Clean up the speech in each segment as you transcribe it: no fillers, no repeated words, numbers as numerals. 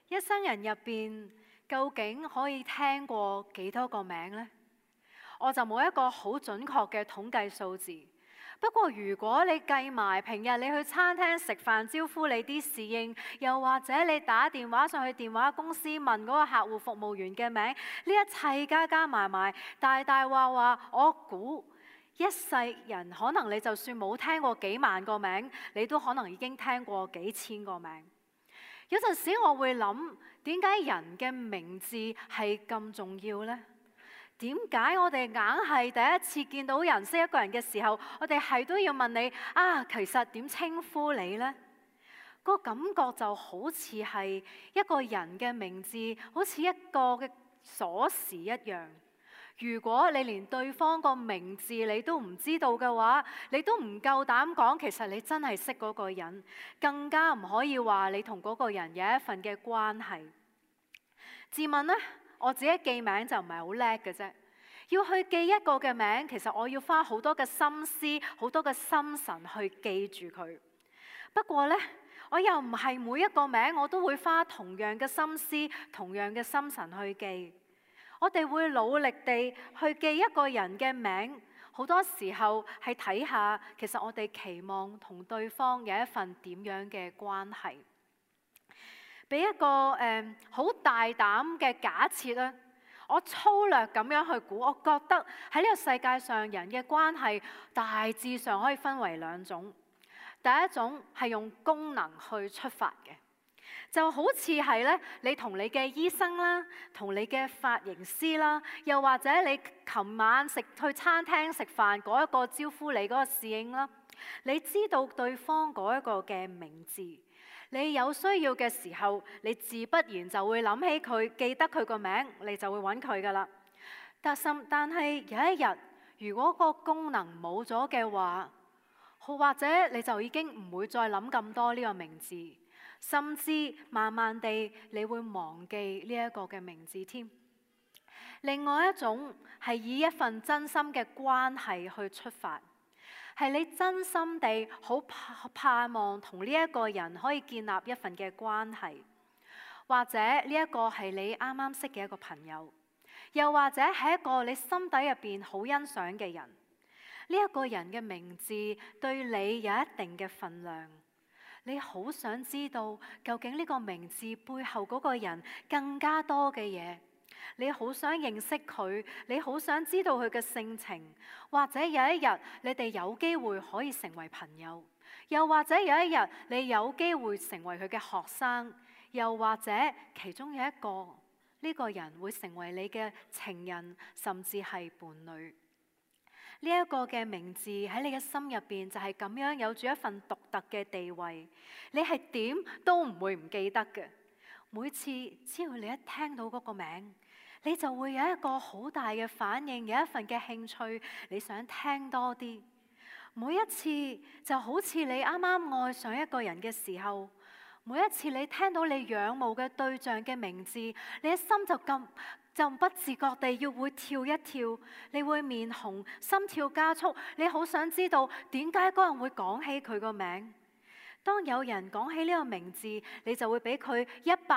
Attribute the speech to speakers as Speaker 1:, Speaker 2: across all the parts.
Speaker 1: 一生人入邊究竟可以聽過幾多個名呢？我就冇一個好準確嘅統計數字。不過如果你計埋平日你去餐廳食飯招呼你啲侍應，又或者你打電話上去電話公司問嗰個客戶服務員嘅名，呢一切加加埋埋，大大話話，我估一世人可能你就算冇聽過幾萬個名，你都可能已經聽過幾千個名。有陣時我會諗，點解人嘅名字係咁重要呢？點解我哋硬係第一次見到人識一個人嘅時候，我哋係都要問你啊，其實點稱呼你呢？個感覺就好似係一個人嘅名字，好似一個嘅鎖匙一樣。如果你連對方個名字你都唔知道嘅話，你都唔夠膽講，其實你真係識嗰個人，更加唔可以話你同嗰個人有一份嘅關係。自問呢，我自己記名就唔係好叻嘅啫，要去記一個嘅名，其實我要花好多嘅心思、好多嘅心神去記住佢。不過呢，我又唔係每一個名我都會花同樣嘅心思、同樣嘅心神去記。我哋會努力地去記一個人嘅名，好多時候係睇下，其實我哋期望同對方有一份點樣嘅關係。俾一個好大膽嘅假設啦，我粗略咁樣去估，我覺得喺呢個世界上人嘅關係大致上可以分為兩種。第一種係用功能去出發嘅。就好似係咧，你同你嘅醫生啦，同你嘅髮型師啦，又或者你琴晚去餐廳食飯嗰一個招呼你嗰個侍應啦，你知道對方嗰一個嘅名字，你有需要嘅時候，你自不然就會諗起佢，記得佢個名，你就會揾佢噶啦。但係有一日，如果個功能冇咗嘅話，或者你就已經唔會再諗咁多呢個名字。甚至慢慢地，你會忘記呢一個嘅名字添。另外一種係以一份真心嘅關係去出發，係你真心地好盼望同呢一個人可以建立一份嘅關係，或者呢一個係你啱啱識嘅一個朋友，又或者係一個你心底入邊好欣賞嘅人。呢一個人嘅名字對你有一定嘅分量。你好想知道究竟呢個名字背後嗰個人更加多嘅嘢，你好想認識佢，你好想知道佢嘅性情，或者有一日你哋有機會可以成為朋友，又或者有一日你有機會成為佢嘅學生，又或者其中有一個呢個人會成為你嘅情人，甚至係伴侶。呢一個嘅名字喺你嘅心入邊就係咁樣有住一份獨特嘅地位，你係點都唔會唔記得嘅。每次只要你一聽到嗰個名，你就會有一個好大嘅反應，有一份嘅興趣，你想聽多啲。每一次就好似你啱啱愛上一個人嘅時候，每一次你聽到你仰慕嘅對象嘅名字，你嘅心就不自覺地要會跳一跳，你會面紅，心跳加速，你好想知道點解嗰人會講起佢個名。當有人講起呢個名字，你就會俾佢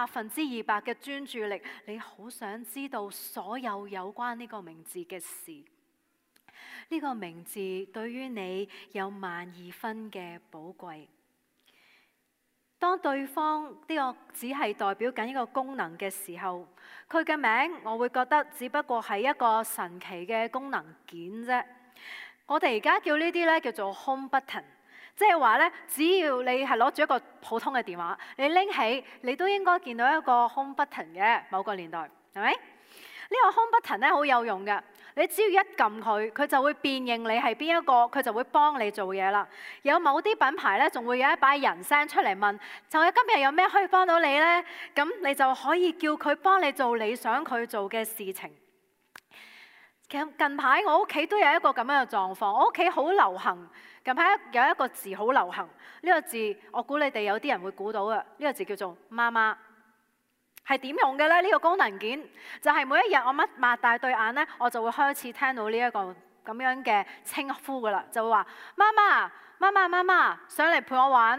Speaker 1: 200%嘅專注力，你好想知道所有有關呢個名字嘅事。呢個名字對於你有12000分嘅寶貴。當對方呢個只係代表緊一個功能嘅時候，佢嘅名我會覺得只不過係一個神奇嘅功能件啫。我哋而家叫呢啲咧叫做 home button， 即係話咧，只要你係攞住一個普通嘅電話，你拎起你都應該見到一個 home button 嘅。某個年代係咪？呢個 home button 咧好有用嘅，你只要一撳佢，佢就會辨認你係邊一個，佢就會幫你做嘢啦。有某啲品牌咧，仲會有一把人聲出嚟問，就係今日有咩可以幫到你呢？咁你就可以叫佢幫你做你想佢做嘅事情。其實近排我屋企都有一個咁樣嘅狀況，我屋企好流行，近排有一個字好流行，呢個字我估你哋有啲人會估到嘅，呢個字叫做媽媽。係點用嘅呢？呢個功能件就係每一日我擘大對眼呢，我就會開始聽到呢一個咁樣嘅稱呼噶啦，就會話媽媽，媽媽，媽媽，上嚟陪我玩啦。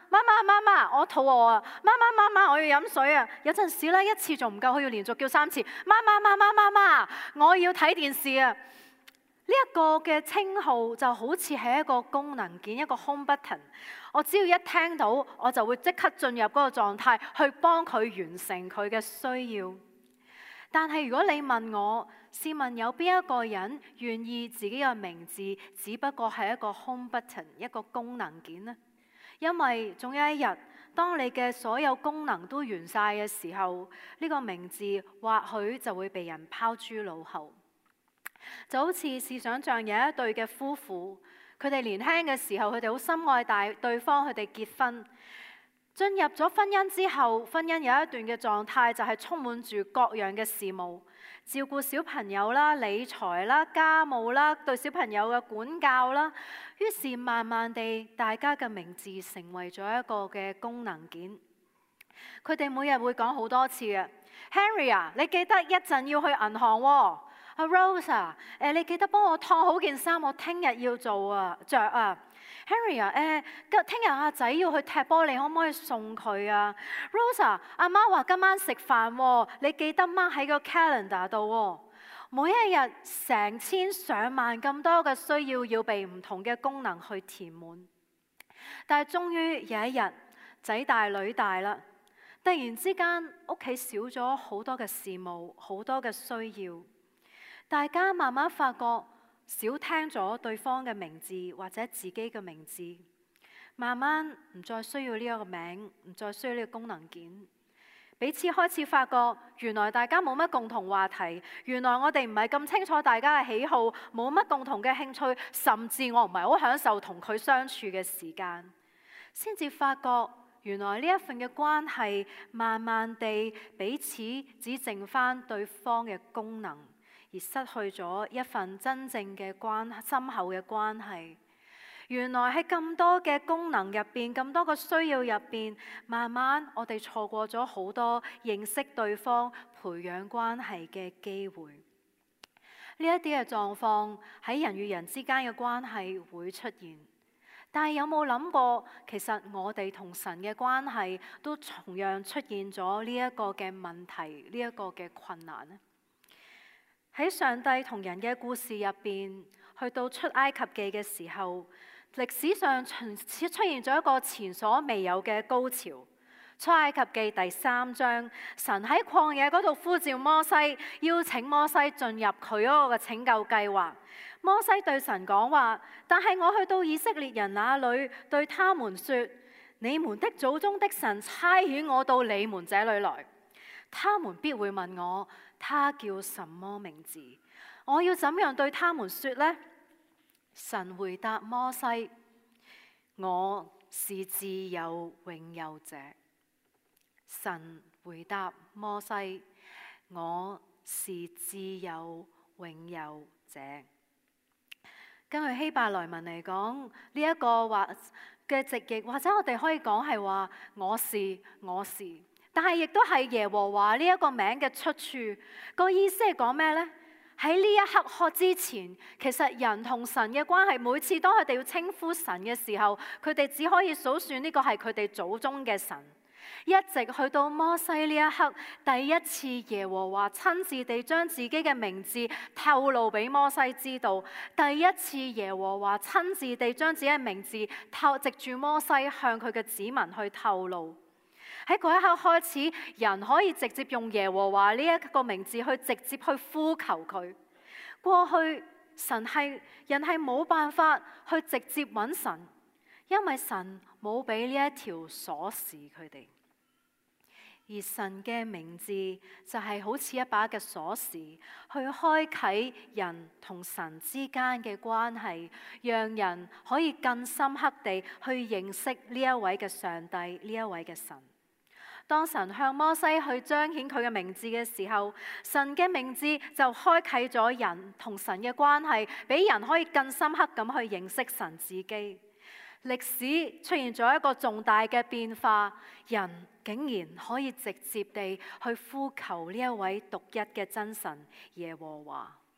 Speaker 1: 媽媽媽媽，我肚餓啊！媽媽媽媽，我要飲水啊！有陣時咧，一次仲唔夠，佢要連續叫3次。媽媽媽媽媽媽，我要睇電視啊！呢一個嘅稱號就好似係一個功能鍵，一個 home button。我只要一聽到，我就會即刻進入嗰個狀態，去幫佢完成佢嘅需要。但係如果你問我，試問有邊一個人願意自己嘅名字只不過係一個 home button， 一個功能鍵呢？因為總有一日，當你嘅所有功能都完晒嘅時候，呢個名字或許就會被人拋諸腦後。就好似試想像有一對嘅夫婦，佢哋年輕嘅時候，佢哋好深愛對方，佢哋結婚。進入咗婚姻之後，婚姻有一段嘅狀態就係充滿住各樣嘅事務，照顧小朋友啦、理財啦、家務啦、對小朋友嘅管教啦。於是慢慢地，大家嘅名字成為咗一個嘅功能鍵。佢哋每日會講好多次嘅 Henry 啊，你記得一陣要去銀行喎。阿 Rose 啊，你記得幫我燙好件衫，我聽日要着啊。Henry 啊，聽日阿仔要去踢波，你可唔可以送佢啊 ？Rose 啊，阿媽話今晚食飯喎，你記得 mark 喺個 calendar 度喎。每一日成千上萬咁多嘅需要被唔同嘅功能去填滿，但係終於有一日，仔大女大啦，突然之間屋企少咗好多嘅事務，好多嘅需要。大家慢慢發覺少聽咗對方嘅名字或者自己嘅名字，慢慢唔再需要呢一個名，唔再需要呢個功能鍵。彼此開始發覺，原來大家冇乜共同話題，原來我哋唔係咁清楚大家嘅喜好，冇乜共同嘅興趣，甚至我唔係好享受同佢相處嘅時間，先至發覺原來呢一份嘅關係，慢慢地彼此只剩返對方嘅功能，而失去咗一份真正嘅深厚嘅關係。原來喺咁多嘅功能入邊，咁多個需要入邊，慢慢我哋錯過咗好多認識對方、培養關係嘅機會。呢一啲嘅狀況喺人與人之間嘅關係會出現，但係有冇諗過，其實我哋同神嘅關係都同樣出現咗呢一個嘅問題，呢一個嘅困難呢？喺上帝同人嘅故事入邊，去到出埃及記嘅時候，歷史上出現咗一個前所未有嘅高潮。出埃及記第3章，神喺曠野嗰度呼召摩西，邀請摩西進入佢嗰個嘅拯救計劃。摩西對神講話：但係我去到以色列人那裏，對他們說：你們的祖宗的神差遣我到你們這裏來，他們必會問我，他叫什麼名字？我要怎樣對他們說呢？神回答摩西：我是自有永有者。神回答摩西：我是自有永有者。根據希伯來文嚟講，呢一個話嘅直譯，或者我哋可以講係話我是，但係亦都係耶和華呢一個名嘅出處。個意思係講咩呢？喺呢一刻之前，其實人同神嘅關係，每次當佢哋要稱呼神嘅時候，佢哋只可以數算呢個係佢哋祖宗嘅神。一直去到摩西呢一刻，第一次耶和華親自地將自己嘅名字透露俾摩西知道，第一次耶和華親自地將自己嘅名字藉住摩西向佢嘅子民去透露。喺嗰一刻開始，人可以直接用耶和華呢一個名字去直接去呼求佢。過去人係冇辦法去直接揾神，因為神冇俾呢一條鎖匙佢哋。而神嘅名字就係好似一把嘅鎖匙，去開啟人同神之間嘅關係，讓人可以更深刻地去認識呢一位嘅上帝，呢一位嘅神。當神向摩西去彰顯佢嘅名字嘅時候，神嘅名字就開啟咗人同神嘅關係，俾人可以更深刻咁去認識神自己。歷史出現咗一個重大嘅變化，人竟然可以直接地去呼求呢一位獨一嘅真神耶和華。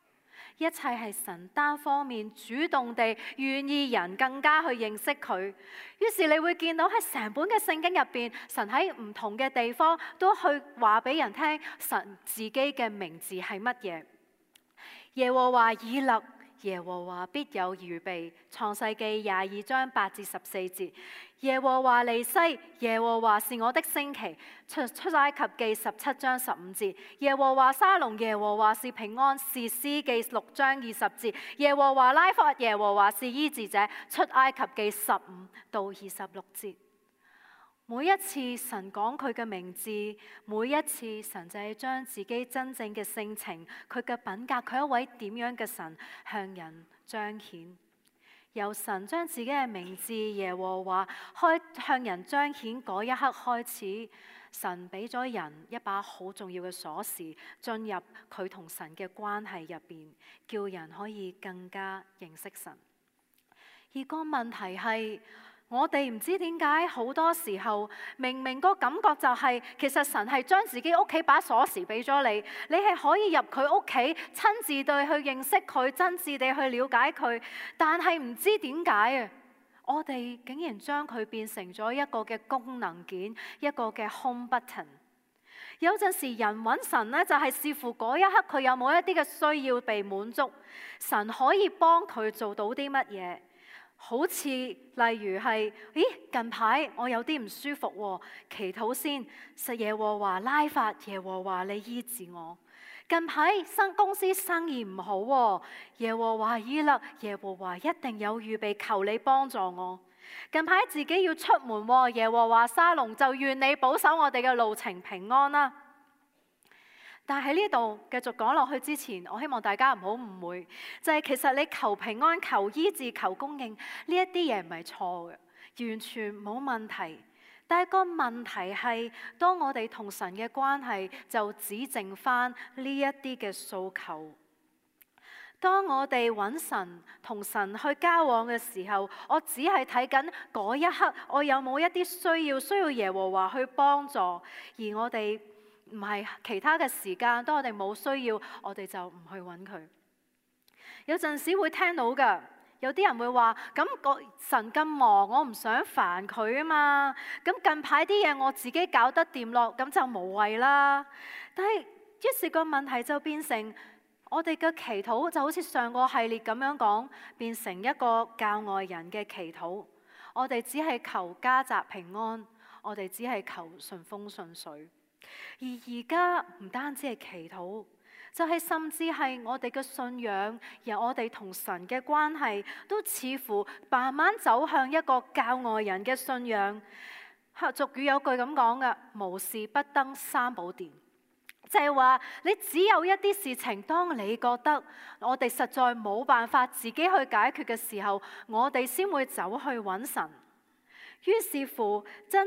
Speaker 1: 一切係神單方面主動地願意人更加去認識佢。於是你會見到喺成本嘅聖經入邊，神喺唔同嘅地方都去話俾人聽神自己嘅名字係乜嘢。耶和華以勒，耶和華必有預備。創世記22章8至14節。耶和華尼西，耶和華是我的升旗。出埃及記17章15節。耶和華沙龍，耶和華是平安。士師記6章20節。耶和華拉法，耶和華是醫治者。出埃及記15到26節。每一次神講佢嘅名字，每一次神就係將自己真正嘅性情、佢嘅品格、佢一位點樣嘅神向人彰顯。由神將自己嘅名字耶和華向人彰顯嗰一刻開始，神俾咗人一把好重要嘅鎖匙，進入佢同神嘅關係入邊，叫人可以更加認識神。而個問題係，我哋唔知點解好多時候明明個感覺就係，其實神係將自己屋企把鎖匙俾咗你，你係可以入佢屋企親自地去認識佢，真摯地去了解佢，但係唔知點解啊，我哋竟然將佢變成咗一個嘅功能件，一個嘅 home button。有陣時人揾神呢，就係視乎嗰一刻佢有冇一啲嘅需要被滿足，神可以幫佢做到啲乜嘢。好似例如係，近排我有啲唔舒服喎，祈禱先，實耶和華拉法，耶和華你醫治我。近排公司生意唔好喎，耶和華以勒，耶和華一定有預備，求你幫助我。近排自己要出門喎，耶和華沙龍，就願你保守我哋嘅路程平安啦。但係喺呢度繼續講落去之前，我希望大家唔好誤會，就係其實你求平安、求醫治、求供應呢一啲嘢唔係錯嘅，完全冇問題。但係個問題係，當我哋同神嘅關係就只剩翻呢一啲嘅訴求。當我哋揾神同神去交往嘅時候，我只係睇緊嗰一刻，我有冇一啲需要耶和華去幫助，而我哋唔係其他嘅時間，當我哋冇需要，我哋就唔去揾佢。有陣時會聽到㗎，有啲人會話：咁神咁忙，我唔想煩佢啊嘛。咁近排啲嘢我自己搞得掂咯，咁就無謂啦。但係於是個問題就變成，我哋嘅祈禱就好似上個系列咁樣講，變成一個教外人嘅祈禱。我哋只係求家宅平安，我哋只係求順風順水。而家唔單止係祈禱，就係甚至係我哋嘅信仰，由我哋同神嘅關係，都似乎慢慢走向一個教外人嘅信仰。俗語有句咁講嘅：無事不登三寶殿。就係話，你只有一啲事情，當你覺得我哋實在冇辦法自己去解決嘅時候，我哋先會走去揾神。於是乎，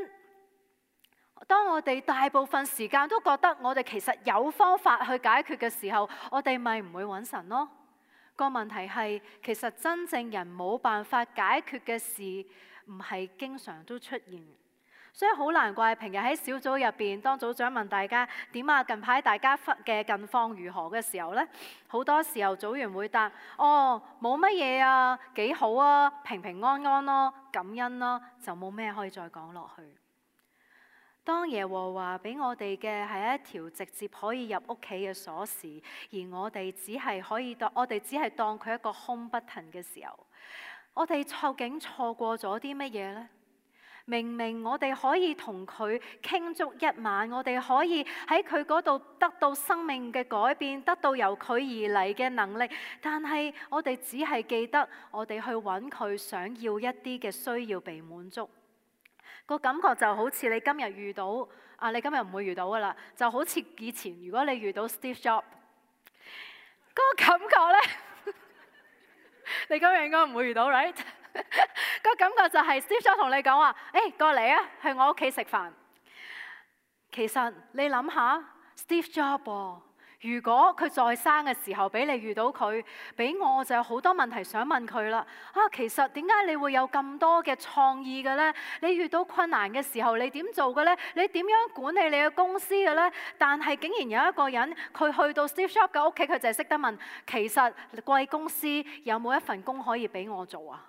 Speaker 1: 當我哋大部分時間都覺得我哋其實有方法去解決嘅時候，我哋咪唔會揾神咯。個問題係，其實真正人冇辦法解決嘅事，唔係經常都出現。所以好難怪平日喺小組入邊，當組長問大家點啊，近排大家嘅近況如何嘅時候呢，好多時候組員會答：哦，冇乜嘢啊，幾好啊，平平安安咯，感恩咯，就冇咩可以再講落去。當耶和華俾我哋嘅係一條直接可以入屋企嘅鎖匙，而我哋只係當佢一個 home button 嘅時候，我哋究竟錯過咗啲乜嘢呢？明明我哋可以同佢傾足一晚，我哋可以喺佢嗰度得到生命嘅改變，得到由佢而嚟嘅能力，但係我哋只係記得我哋去揾佢，想要一啲嘅需要被滿足。個感覺就好似你今日遇到你今日唔會遇到噶啦，就好似以前如果你遇到 Steve Jobs，嗰個感覺呢，你今日應該唔會遇到 ，right？ 個感覺就係 Steve Jobs 同你講話：過嚟啊，去我屋企食飯。其實你諗下 ，Steve Jobs， 如果佢在生嘅時候俾你遇到佢，俾我就有好多問題想問佢啦。其實點解你會有咁多嘅創意嘅呢？你遇到困難嘅時候，你點做嘅呢？你點樣管理你嘅公司嘅呢？但係竟然有一個人，佢去到 Steve Jobs 嘅屋企，佢就係識得問，其實貴公司有冇一份工可以俾我做啊？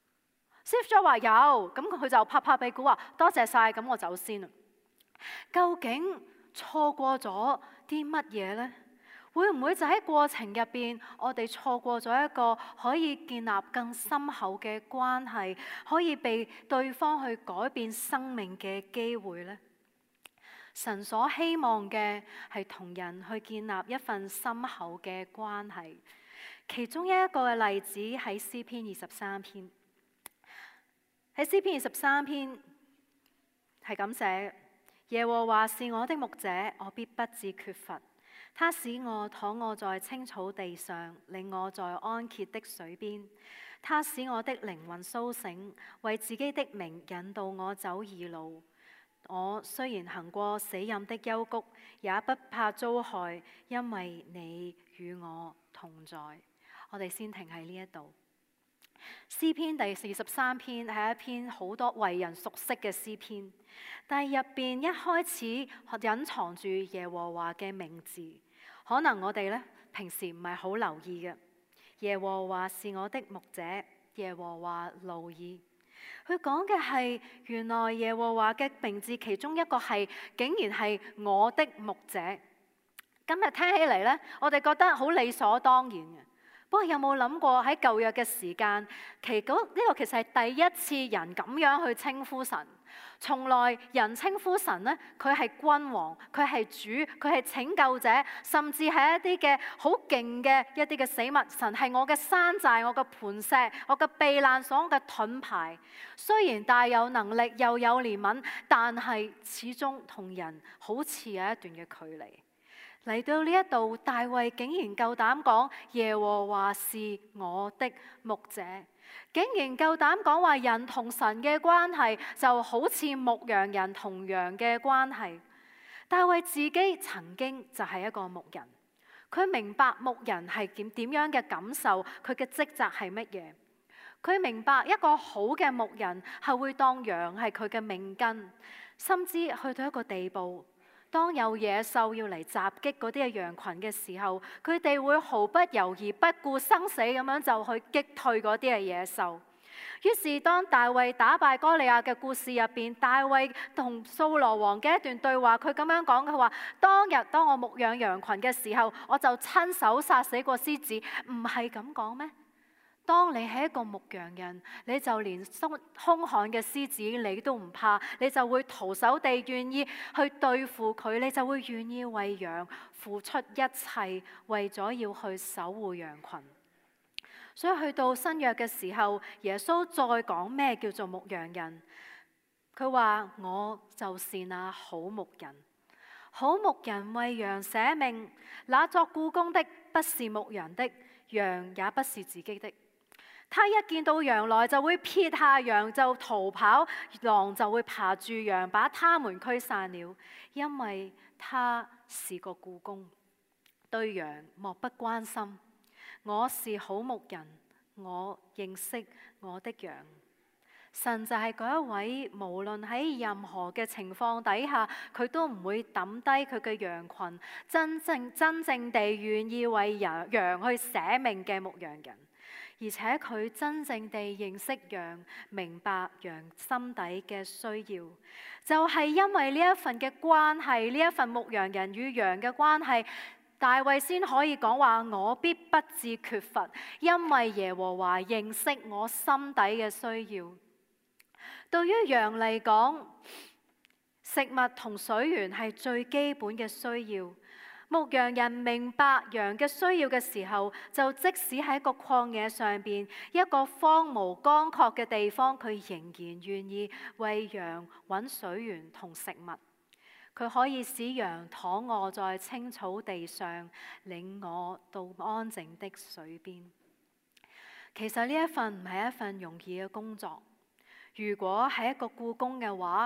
Speaker 1: Steve Jobs 話有，咁佢就拍拍屁股話多謝晒，咁我走先啦。究竟錯過咗啲乜嘢呢？會唔會就喺過程入邊，我哋錯過咗一個可以建立更深厚嘅關係，可以被對方去改變生命嘅機會呢？神所希望嘅係同人去建立一份深厚嘅關係。其中一個嘅例子喺詩篇23篇，喺詩篇23篇係咁寫：耶和華是我的牧者，我必不致缺乏。他使我躺臥在青草地上，令我在安歇的水邊。他使我的靈魂甦醒，為自己的名引導我走義路。我雖然行過死蔭的幽谷，也不怕遭害，因為你與我同在。我哋先停喺呢一度。詩篇第43篇係一篇好多為人熟悉嘅詩篇，但係入邊一開始隱藏住耶和華嘅名字，可能我哋平時唔係好留意嘅。耶和華是我的牧者，耶和華路爾。佢講嘅係原來耶和華嘅名字其中一個係竟然係我的牧者。今日聽起嚟我哋覺得好理所當然嘅。不過有冇諗過喺舊約嘅時間，呢個其實係第一次人咁樣去稱呼神。從來人稱呼神佢係君王，佢係主，佢係拯救者，甚至係一啲嘅好勁嘅一啲嘅死物。神係我嘅山寨，我嘅磐石，我嘅避難所，我嘅盾牌。雖然大有能力又有憐憫，但係始終同人好似有一段嘅距離。嚟到呢一度，大衛竟然夠膽講耶和華是我的牧者，竟然夠膽講話人同神嘅關係就好似牧羊人同羊嘅關係。大衛自己曾經就係一個牧人，佢明白牧人係點樣嘅感受，佢嘅職責係乜嘢。佢明白一個好嘅牧人係會當羊係佢嘅命根，甚至去到一個地步，當有野獸要嚟襲擊嗰啲嘅羊群嘅時候，佢哋會毫不猶豫、不顧生死咁樣就去擊退嗰啲嘅野獸。於是當大衛打敗歌利亞嘅故事入邊，大衛同掃羅王嘅一段對話，佢咁樣講，佢話：當日當我牧養羊群嘅時候，我就親手殺死過獅子。唔係咁講咩？當你係一個牧羊人，你就連兇悍嘅獅子你都唔怕，你就會徒手地願意去對付佢，你就會願意為羊付出一切，為咗要去守護羊群。所以去到新約嘅時候，耶穌再講咩叫做牧羊人？佢話：我就是那好牧人，好牧人為羊捨命，那作僱工的不是牧羊的，羊也不是自己的。他一見到羊來，就會撇下羊就逃跑，狼就會爬住羊，把他們驅散了。因為他是個僱工，對羊漠不關心。我是好牧人，我認識我的羊。神就係嗰一位，無論喺任何嘅情況底下，佢都唔會抌低佢嘅羊群，真正地願意為羊去捨命嘅牧羊人。而且佢真正地認識羊，明白羊心底嘅需要，就係因為呢一份嘅關係，呢一份牧羊人與羊嘅關係，大衛先可以講話：我必不致缺乏，因為耶和華認識我心底嘅需要。對於羊嚟講，食物同水源係最基本嘅需要。牧羊人明白羊嘅需要嘅時候，就即使喺一個曠野上邊，一個荒蕪乾涸嘅地方，佢仍然願意為羊揾水源同食物。佢可以使羊躺臥在青草地上，領我到安靜的水邊。其實呢一份唔係一份容易嘅工作。如果係一個僱工嘅話，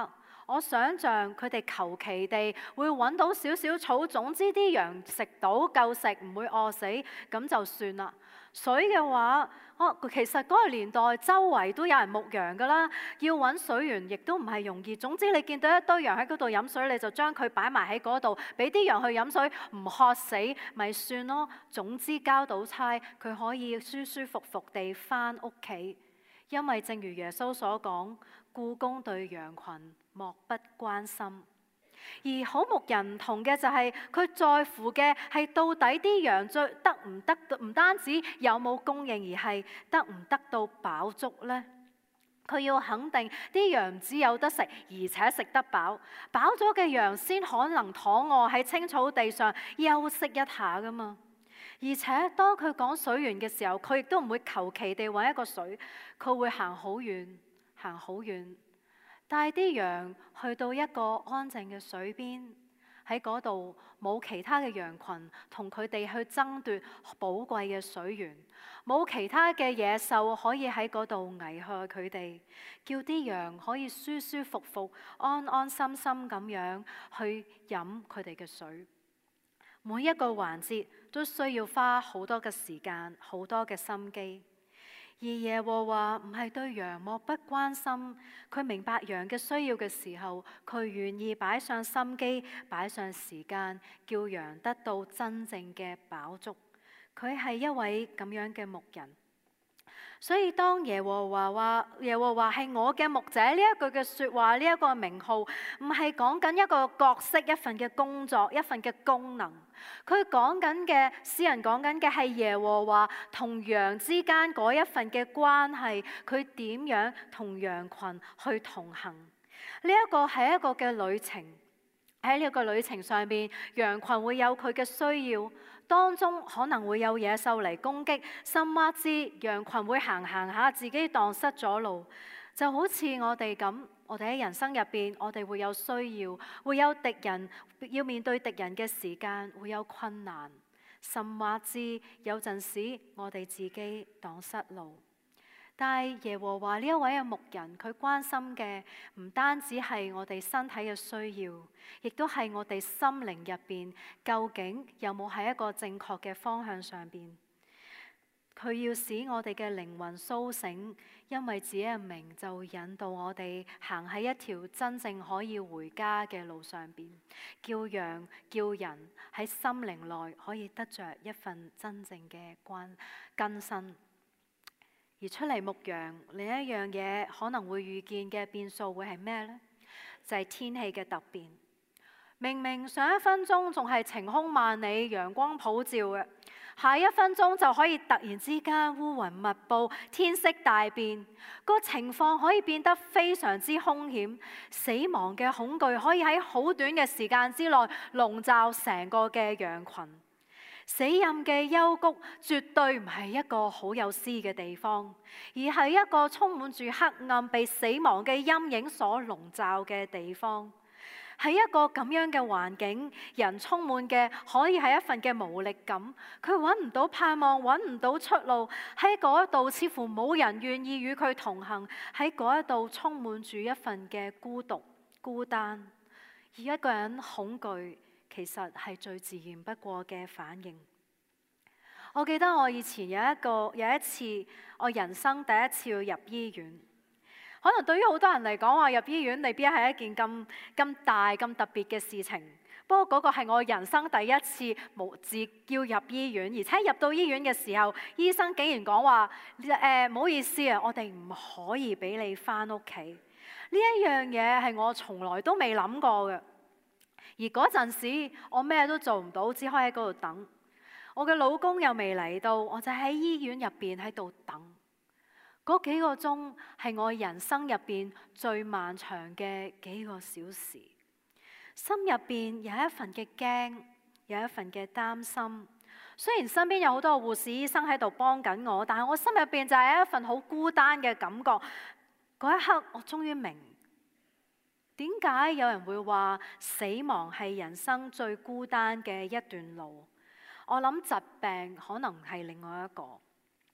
Speaker 1: 我想像佢哋求其地會揾到少少草，總之啲羊食到夠食，唔會餓死，咁就算啦。水嘅話，其實嗰個年代周圍都有人牧羊㗎啦，要揾水源亦都唔係容易。總之你見到一堆羊喺嗰度飲水，你就將佢擺埋喺嗰度，俾啲羊去飲水，唔渴死咪算咯。總之交到差，佢可以舒舒服服地返屋企。因為正如耶穌所講，僱工對羊群漠不關心。而好牧人唔同嘅就係佢在乎嘅係到底啲羊得唔得，唔單止有冇供應，而係得唔得到飽足呢？佢要肯定啲羊唔只有得食，而且食得飽，飽咗嘅羊先可能躺臥喺青草地上休息一下㗎嘛。而且當佢講水源嘅時候，佢亦都唔會求其地揾一個水，佢會行好遠，行好遠。帶啲羊去到一個安靜嘅水邊，喺嗰度冇其他嘅羊群同佢哋去爭奪寶貴嘅水源，冇其他嘅野獸可以喺嗰度危害佢哋，叫啲羊可以舒舒服服、安安心心咁樣去飲佢哋嘅水。每一個環節都需要花好多嘅時間、好多嘅心機。而耶和華唔係對羊漠不關心，佢明白羊嘅需要嘅時候，佢願意擺上心機、擺上時間，叫羊得到真正嘅飽足。佢係一位咁樣嘅牧人。所以當耶和華話耶和華係我嘅牧者呢一句嘅說話，呢一個名號，唔係講緊一個角色、一份嘅工作、一份嘅功能。佢講緊嘅，詩人講緊嘅係耶和華同羊之間嗰一份嘅關係，佢點樣同羊群去同行？呢一個係一個嘅旅程。喺呢個旅程上邊，羊群會有佢嘅需要，當中可能會有野獸嚟攻擊，甚至羊群會行下自己蕩失咗路，就好似我哋咁。我哋喺人生入邊，我哋會有需要，會有敵人，要面對敵人嘅時間，會有困難，甚至有陣時我哋自己蕩失路。但係耶和華呢一位嘅牧人，佢關心嘅唔單止係我哋身體嘅需要，亦都係我哋心靈入邊究竟有冇喺一個正確嘅方向上邊。佢要使我哋嘅靈魂甦醒，因為自己嘅名就引導我哋行喺一條真正可以回家嘅路上邊，叫羊叫人喺心靈內可以得着一份真正嘅更新。而出嚟牧羊，另一樣嘢可能會遇見嘅變數會係咩呢？就係天氣嘅突變。明明上一分鐘仲係晴空萬里、陽光普照嘅，下一分鐘就可以突然之間烏雲密佈、天色大變，個情況可以變得非常之兇險，死亡嘅恐懼可以喺好短嘅時間之內籠罩成個嘅羊群。死蔭嘅幽谷絕對唔係一個好有詩嘅地方，而係一個充滿住黑暗、被死亡嘅陰影所籠罩嘅地方。喺一個咁樣嘅環境，人充滿嘅可以係一份嘅無力感，佢揾唔到盼望，揾唔到出路。喺嗰一度似乎冇人願意與佢同行，喺嗰一度充滿住一份嘅孤獨、孤單。而一個人恐懼，其實係最自然不過嘅反應。我記得我以前有一次，我人生第一次要入醫院。可能對於好多人嚟講，話入醫院未必係一件咁大咁特別嘅事情。不過嗰個係我人生第一次無自要入醫院，而且入到醫院嘅時候，醫生竟然講話唔好意思啊，我哋唔可以俾你返屋企。呢一樣嘢係我從來都未諗過嘅。而嗰陣時，我咩都做唔到，只可以喺嗰度等。我嘅老公又未嚟到，我就喺醫院入邊喺度等。嗰幾個鐘係我人生入邊最漫長嘅幾個小時，心入邊有一份嘅驚，有一份嘅擔心。雖然身邊有好多護士醫生喺度幫緊我，但係我心入邊就係一份好孤單嘅感覺。嗰一刻，我終於明點解有人會話死亡係人生最孤單嘅一段路。我諗疾病可能係另外一個。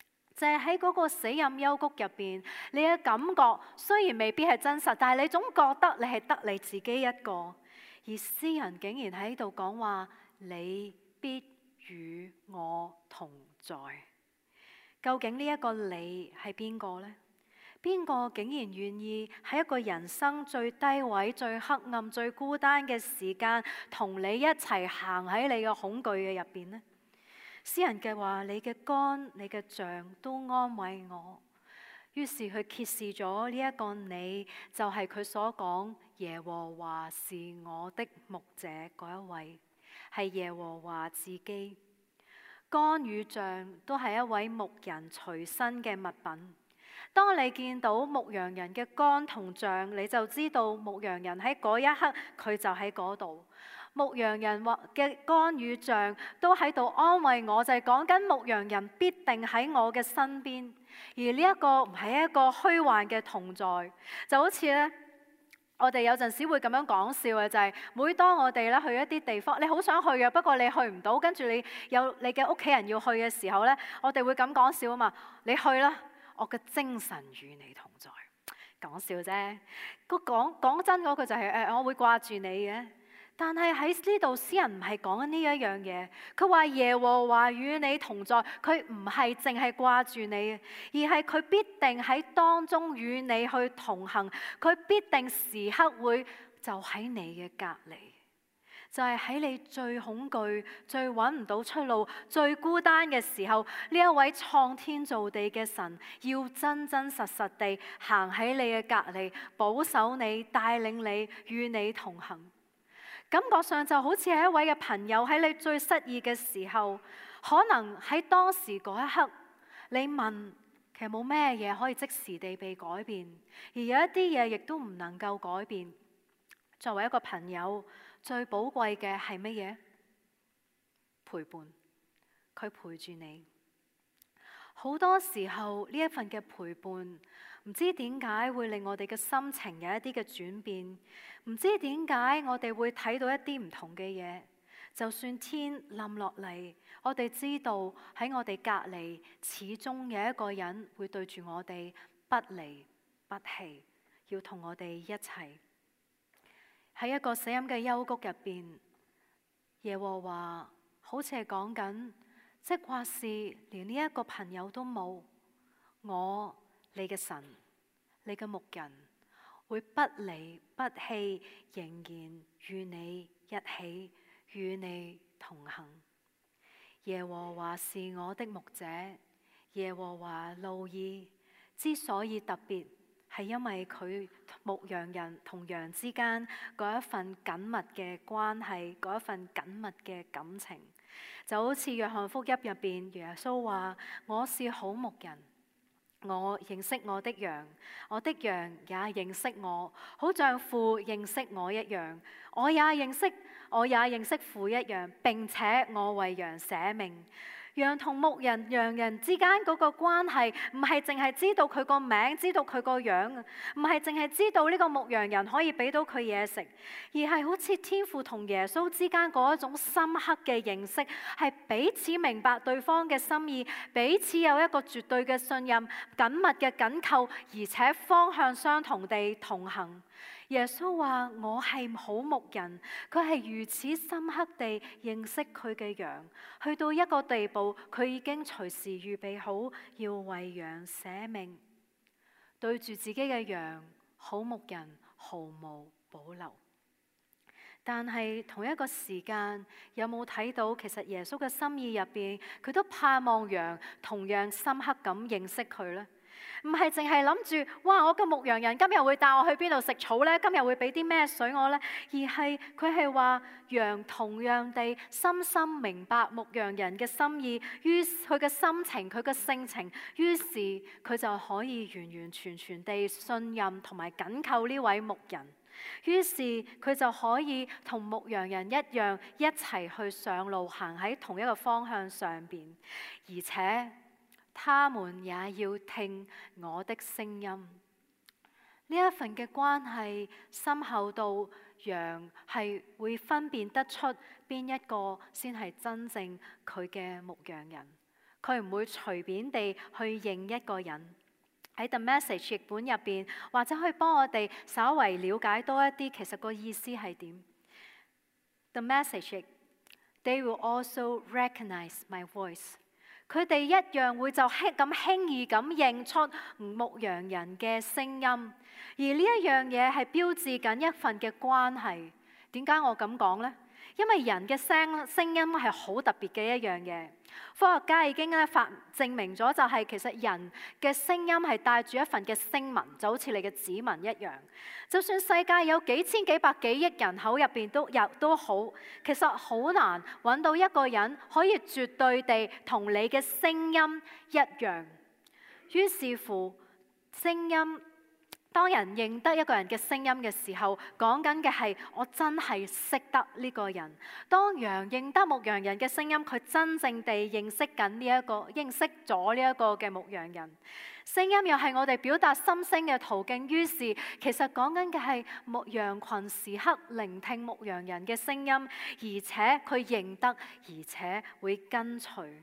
Speaker 1: 就係喺嗰個死蔭幽谷入邊，你嘅感覺雖然未必係真實，但係你總覺得你係得你自己一個。而詩人竟然喺度講話，你必與我同在。究竟呢一個你係邊個呢？邊個竟然願意喺一個人生最低位、最黑暗、最孤單嘅時間，同你一齊行喺你嘅恐懼嘅入邊呢？詩人嘅話，你嘅竿、你嘅杖都安慰我。於是佢揭示咗呢一個你，就係佢所講耶和華是我的牧者嗰一位，係耶和華自己。竿與杖都係一位牧人隨身嘅物品。當你見到牧羊人嘅竿同杖，你就知道牧羊人喺嗰一刻佢就喺嗰度。牧羊人嘅竿與杖都喺度安慰我，就係講緊牧羊人必定喺我嘅身邊。而呢一個唔係一個虛幻嘅同在，就好似呢，我哋有陣時會咁樣講笑嘅，就係每當我哋咧去一啲地方，你好想去嘅，不過你去唔到，跟住你有你嘅屋企人要去嘅時候呢，我哋會咁講笑啊嘛，你去啦，我嘅精神與你同在。講笑啫，講真嗰句就係我會掛住你嘅。但係喺呢度，詩人唔係講緊呢一樣嘢。佢話耶和華與你同在，佢唔係淨係掛住你，而係佢必定喺當中與你去同行。佢必定時刻會就喺你嘅隔離，就係喺你最恐懼、最揾唔到出路、最孤單嘅時候，呢一位創天造地嘅神要真真實實地行喺你嘅隔離，保守你、帶領你、與你同行。感覺上就好似係一位嘅朋友喺你最失意嘅時候，可能喺當時嗰一刻，你問其實冇咩嘢可以即時地被改變，而有一啲嘢亦都唔能夠改變。作為一個朋友，最寶貴嘅係乜嘢？陪伴，佢陪住你。好多時候呢一份嘅陪伴，唔知點解會令我哋嘅心情有一啲嘅轉變。唔知點解我哋會睇到一啲唔同嘅嘢，就算天冧落嚟，我哋知道喺我哋隔離，始終有一個人會對住我哋不離不棄，要同我哋一齊。喺一個死蔭嘅幽谷入邊，耶和華好似係講緊，即或是連呢一個朋友都冇，我你嘅神，你嘅牧人，會不離不棄，仍然與你一起，與你同行。耶和華是我的牧者，耶和華路爾之所以特別，係因為佢牧羊人同羊之間嗰一份緊密嘅關係，嗰一份緊密嘅感情，就好似約翰福音入邊耶穌話：我是好牧人。我認識我的羊，我的羊也認識我，好像父認識我一樣。我也認識父一樣，並且我為羊捨命。羊同牧人、羊人之間嗰個關係，唔係淨係知道佢個名，知道佢個樣，唔係淨係知道呢個牧羊人可以俾到佢嘢食，而係好似天父同耶穌之間嗰一種深刻嘅認識，係彼此明白對方嘅心意，彼此有一個絕對嘅信任、緊密嘅緊扣，而且方向相同地同行。耶穌話：我係好牧人，佢係如此深刻地認識佢嘅羊，去到一個地步，佢已經隨時預備好要為羊捨命。對住自己嘅羊，好牧人毫無保留。但係同一個時間，有冇睇到其實耶穌嘅心意入邊，佢都盼望羊同樣深刻咁認識佢呢？唔係淨係諗住，哇！我嘅牧羊人今日會帶我去邊度食草呢？今日會俾啲咩水我呢？而係佢係話，羊同樣地深深明白牧羊人嘅心意，於是佢嘅心情、佢嘅性情，於是佢就可以完完全全地信任同埋緊扣呢位牧人。於是佢就可以同牧羊人一樣，一齊去上路，行喺同一個方向上邊，而且他們也要聽我的聲音。呢一份嘅關係深厚到羊係會分辨得出邊一個先係真正佢嘅牧羊人， 佢唔會隨便地去認一個人。喺 The Message 譯本入邊，或者可以幫我哋稍為了解多一啲，其實個意思係點？The Message They will also recognize my voice。佢哋一樣會就咁輕易咁認出牧羊人嘅聲音，而呢一樣嘢係標誌緊一份嘅關係。點解我咁講呢？因為人嘅聲音係好特別嘅一樣嘢。科學家已經證明咗，就係其實人嘅聲音係帶住一份嘅聲紋，就好似你嘅指紋一樣。就算世界有幾千幾百幾億人口入邊都好，其實好難揾到一個人可以絕對地同你嘅聲音一樣。於是乎，聲音，當人認得一個人嘅聲音嘅時候，講緊嘅係我真係識得呢個人。當羊認得牧羊人嘅聲音，佢真正地認識咗呢一個嘅牧羊人。聲音又係我哋表達心聲嘅途徑。於是其實講緊嘅係牧羊群時刻聆聽牧羊人嘅聲音，而且佢認得，而且會跟隨。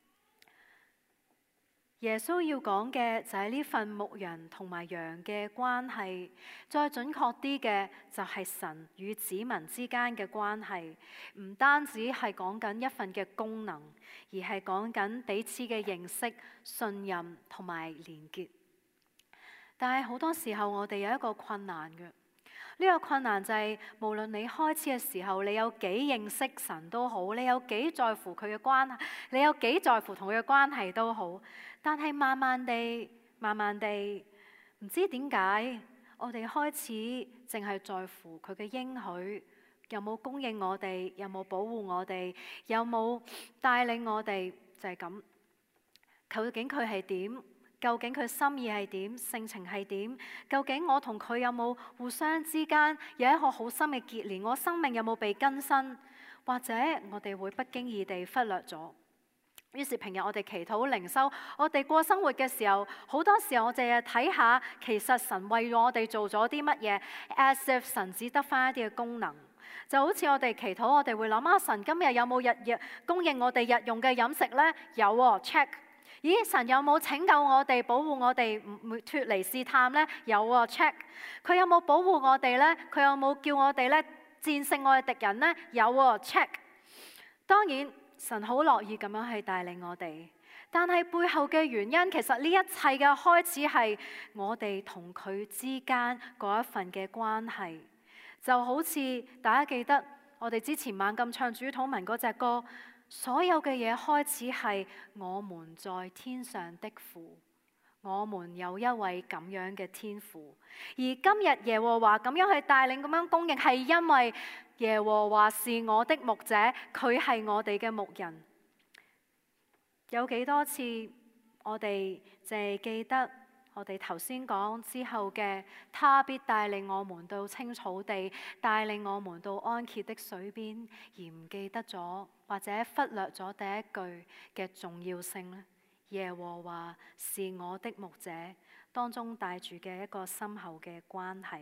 Speaker 1: 耶穌要講嘅就係呢份牧人同埋羊嘅關係，再準確啲嘅就係神與子民之間嘅關係，唔單止係講緊一份嘅功能，而係講緊彼此嘅認識、信任同埋連結。但係好多時候我哋有一個困難嘅，呢個困難就係無論你開始嘅時候，你有幾認識神都好，你有幾在乎佢嘅關係，你有幾在乎同佢嘅關係都好，但係慢慢地，唔知點解我哋開始淨係在乎佢嘅應許，有冇供應我哋，有冇保護我哋，有冇帶領我哋，就係咁。究竟佢係點？究竟佢心意係點？性情係點？究竟我同佢有冇互相之間有一個好深嘅結連？我生命有冇被更新？或者我哋會不經意地忽略咗？於是平日我哋祈禱靈修，我哋過生活嘅時候，好多時候我哋睇下其實神為我哋做咗啲乜嘢 ，as if 神只得返一啲嘅功能。就好似我哋祈禱，我哋會諗神今日有冇日供應我哋日用嘅飲食呢？有喎，check。咦，神有冇拯救我哋、保護我哋唔會脫離試探呢？有喎，check。佢有冇保護我哋呢？佢有冇叫我哋戰勝我嘅敵人呢？有喎，check。當然神好樂意咁樣去帶領我哋，但係背後嘅原因，其實呢一切嘅開始係我哋同佢之間嗰一份嘅關係。就好似大家記得我哋之前猛咁唱主禱文嗰隻歌。所有嘅嘢開始係我們在天上的父，我們有一位咁樣嘅天父。而今日耶和華咁樣去帶領咁樣供應，係因為耶和華是我的牧者，佢係我哋嘅牧人。有幾多次我哋淨係記得我哋頭先講之後嘅，他必帶領我們到青草地，帶領我們到安歇的水邊，而唔記得咗或者忽略咗第一句嘅重要性呢？耶和華是我的牧者，當中帶住嘅一個深厚嘅關係。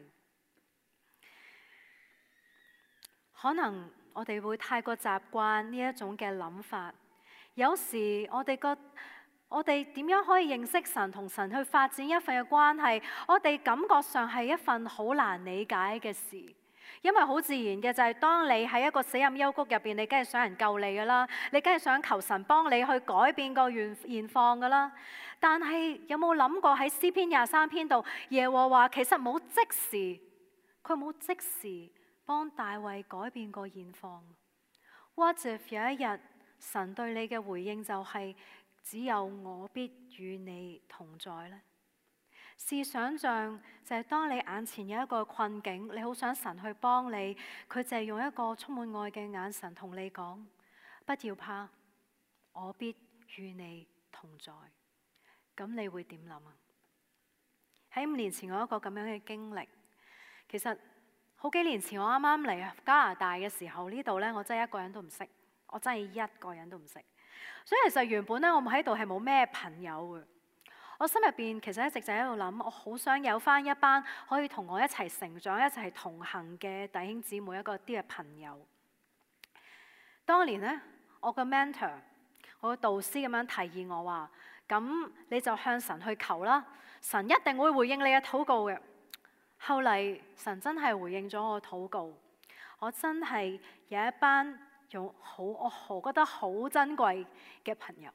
Speaker 1: 可能我哋會太過習慣呢一種嘅諗法，有時我哋點樣可以認識神，同神去發展一份嘅關係？我哋感覺上係一份好難理解嘅事，因為好自然嘅就係當你喺一個死蔭幽谷入邊，你梗係想人救你噶啦，你梗係想求神幫你去改變個現況噶啦。但係有冇諗過喺詩篇23篇度，耶和華其實冇即時幫大衛改變個現況。What if 有一日神對你嘅回應就係只有我必與你同在呢？試想像就係當你眼前有一個困境，你好想神去幫你，佢就係用一個充滿愛嘅眼神同你講：不要怕，我必與你同在。咁你會點諗啊？喺5年前我有一個咁樣嘅經歷，其實好幾年前我啱啱嚟加拿大嘅時候，呢度呢，我真係一個人都唔識，我真係一個人都唔識。所以其實原本咧，我喺度係冇咩朋友嘅。我心入邊其實一直就喺度諗，我好想有翻一班可以同我一齊成長、一齊同行嘅弟兄姊妹，一個啲嘅朋友。當年呢，我個 mentor， 我個導師咁樣提議我話：咁你就向神去求啦，神一定會回應你嘅禱告嘅。後嚟神真係回應咗我禱告，我真係有一班我覺得好珍貴嘅朋友。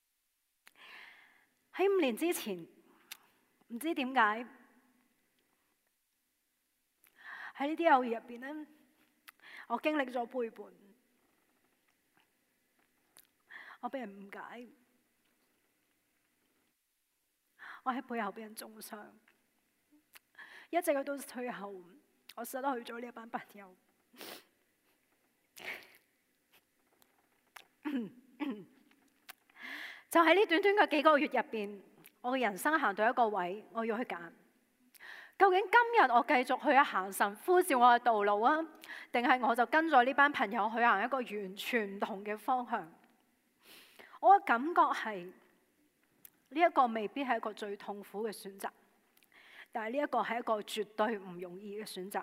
Speaker 1: 喺5年之前，唔知點解喺呢啲友誼入邊呢，我經歷咗背叛，我俾人誤解，我喺背後俾人中傷，一直去到最後，我失去咗呢一班朋友。就喺呢短短嘅幾個月入邊，我嘅人生行到一個位，我要去揀，究竟今日我繼續去行神呼召我嘅道路啊，定係我就跟咗呢班朋友去行一個完全唔同嘅方向？我嘅感覺係呢一個未必係一個最痛苦嘅選擇，但係呢一個係一個絕對唔容易嘅選擇。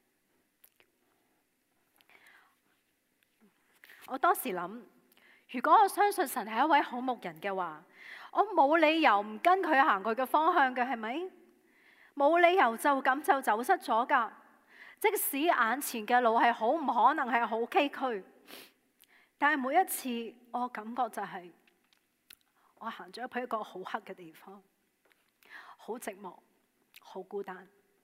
Speaker 1: 我當時諗，如果我相信神係一位好牧人嘅話，我冇理由唔跟佢行佢嘅方向嘅，係咪？冇理由就咁就走失咗㗎。即使眼前嘅路係好唔可能係好崎嶇，但係每一次我感覺就係我行咗去一個好黑嘅地方，好寂寞，好孤單。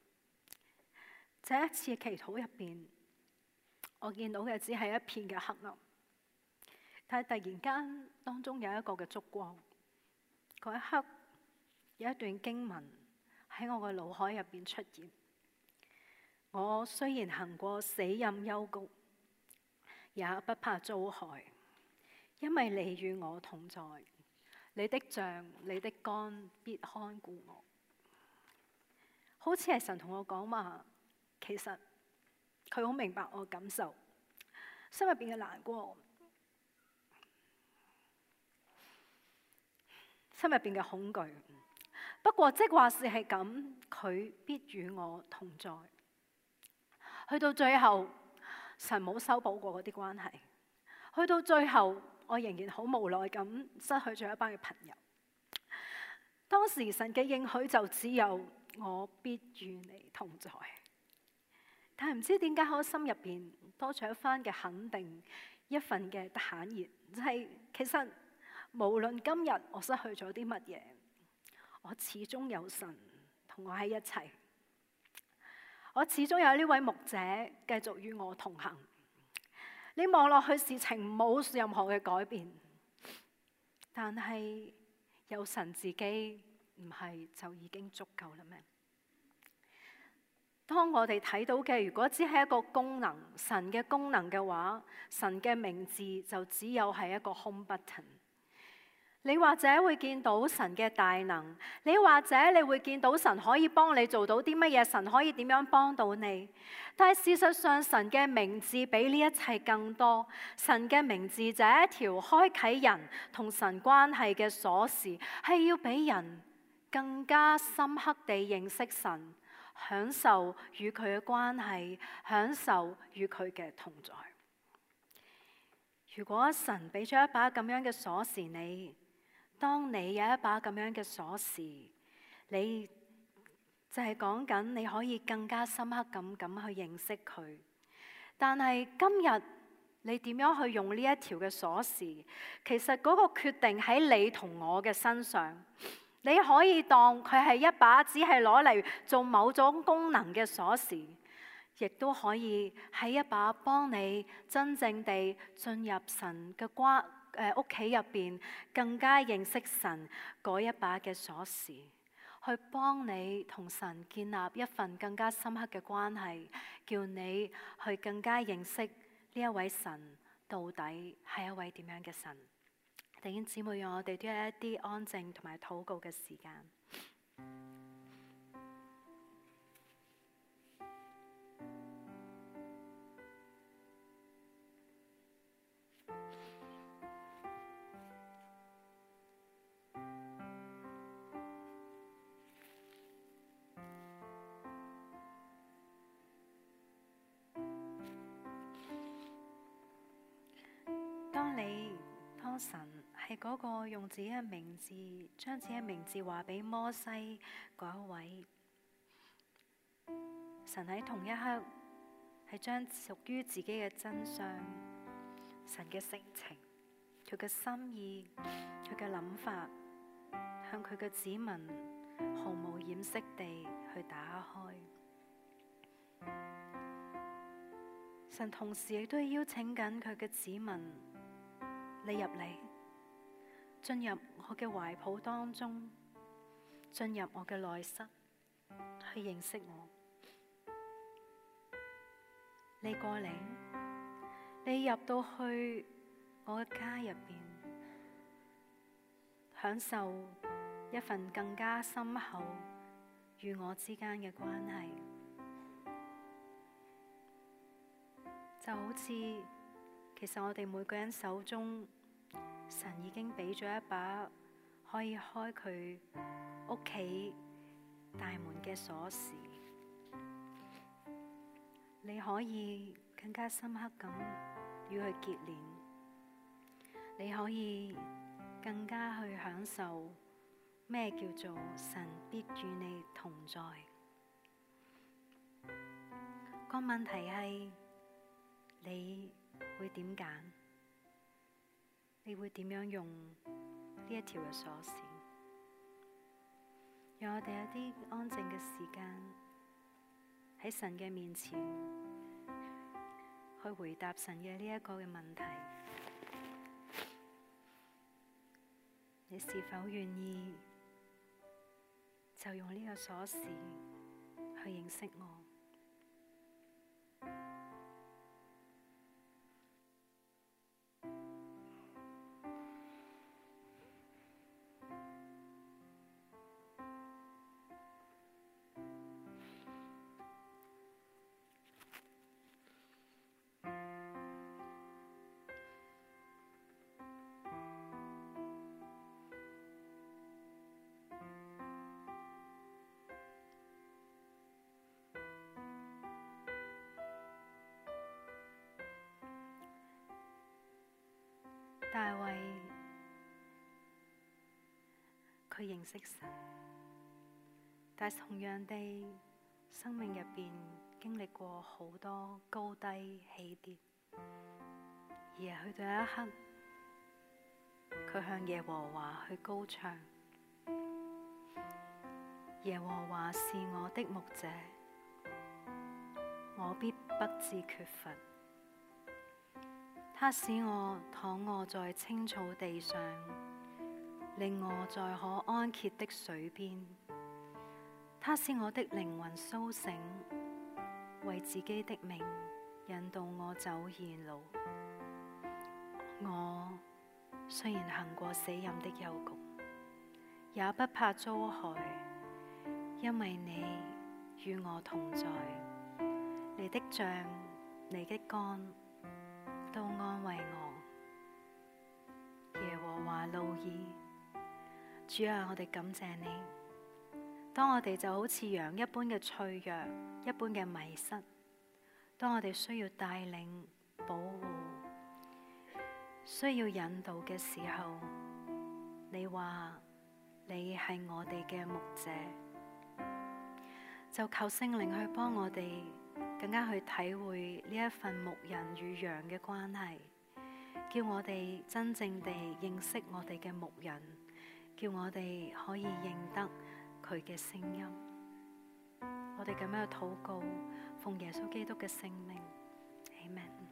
Speaker 1: 這一次祈禱入邊，我見到嘅只係一片嘅黑暗。但係突然間當中有一個嘅燭光，嗰一刻有一段經文喺我嘅腦海入邊出現。我雖然行過死蔭幽谷，也不怕遭害，因為你與我同在。你的杖、你的竿必看顧我。好似係神同我講話，其實佢好明白我嘅感受，心入邊嘅難過，心入邊嘅恐懼。不過即話是係咁，佢必與我同在。去到最後，神冇修補過嗰啲關係。去到最後，我仍然好無奈咁失去咗一班嘅朋友。當時神嘅應許就只有我必與你同在。但係唔知點解我心入邊多咗一番嘅肯定，一份嘅坦然，就係其實無論今日我失去咗啲乜嘢，我始終有神同我喺一齊。我始終有呢位牧者繼續與我同行。你望落去事情冇任何嘅改變，但係有神自己唔係就已經足夠啦咩？當我哋睇到嘅如果只係一個功能，神嘅功能嘅話，神嘅名字就只有係一個 home button。你或者會見到神嘅大能，你或者你會見到神可以幫你做到啲乜嘢，神可以點樣幫到你。但係事實上，神嘅名字比呢一切更多。神嘅名字就係一條開啟人同神關係嘅鎖匙，係要俾人更加深刻地認識神，享受與佢嘅關係，享受與佢嘅同在。如果神俾咗一把咁樣嘅鎖匙你，當你有一把咁樣嘅鎖匙，你就係講緊你可以更加深刻咁去認識佢。但係今日你點樣去用呢一條嘅鎖匙？其實嗰個決定喺你同我嘅身上。你可以當佢係一把只係攞嚟做某種功能嘅鎖匙，亦都可以係一把幫你真正地進入神嘅屋企入邊，更加認識神嗰一把嘅鎖匙，去幫你同神建立一份更加深刻嘅關係，叫你去更加認識呢一位神到底係一位點樣嘅神。弟兄姊妹，讓我哋都有一啲安靜同埋禱告嘅時間。當神係嗰個用自己嘅名字，將自己嘅名字話俾摩西嗰一位。神喺同一刻係將屬於自己嘅真相、神嘅性情、佢嘅心意、佢嘅諗法，向佢嘅子民毫無掩飾地去打開。神同時亦都係邀請緊佢嘅子民，你入嚟，進入我嘅懷抱當中，進入我嘅內室，去認識我。你過嚟，你入到去我嘅家入邊，享受一份更加深厚與我之間嘅關係。就好似其實我哋每個人手中，神已經俾咗一把可以開佢屋企大門嘅鎖匙。你可以更加深刻咁與佢結連，你可以更加去享受咩叫做神必與你同在。個問題係你會點揀？你會點樣用呢一條嘅鎖匙？讓我哋一啲安靜嘅時間喺神嘅面前，去回答神嘅呢一個嘅問題。你是否願意就用呢個鎖匙去認識我？大衛佢認識神，但係同樣地，生命入邊經歷過好多高低起跌，而係去到一刻，佢向耶和華去高唱：耶和華是我的牧者，我必不致缺乏。他使我躺臥在青草地上，令我在可安歇的水邊。他使我的靈魂甦醒，為自己的名引導我走義路。我雖然行過死蔭的幽谷，也不怕遭害，因為你與我同在。你的杖，你的竿都安慰我。耶和華怒矣，主啊，我哋感謝你。當我哋就好似羊一般嘅脆弱，一般嘅迷失，當我哋需要帶領、保護、需要引導嘅時候，你話你係我哋嘅牧者，就求聖靈去幫我哋更加去體會呢一份牧人與羊嘅關係，叫我哋真正地認識我哋嘅牧人，叫我哋可以認得佢嘅聲音。我哋咁樣去禱告，奉耶穌基督嘅聖名，阿們。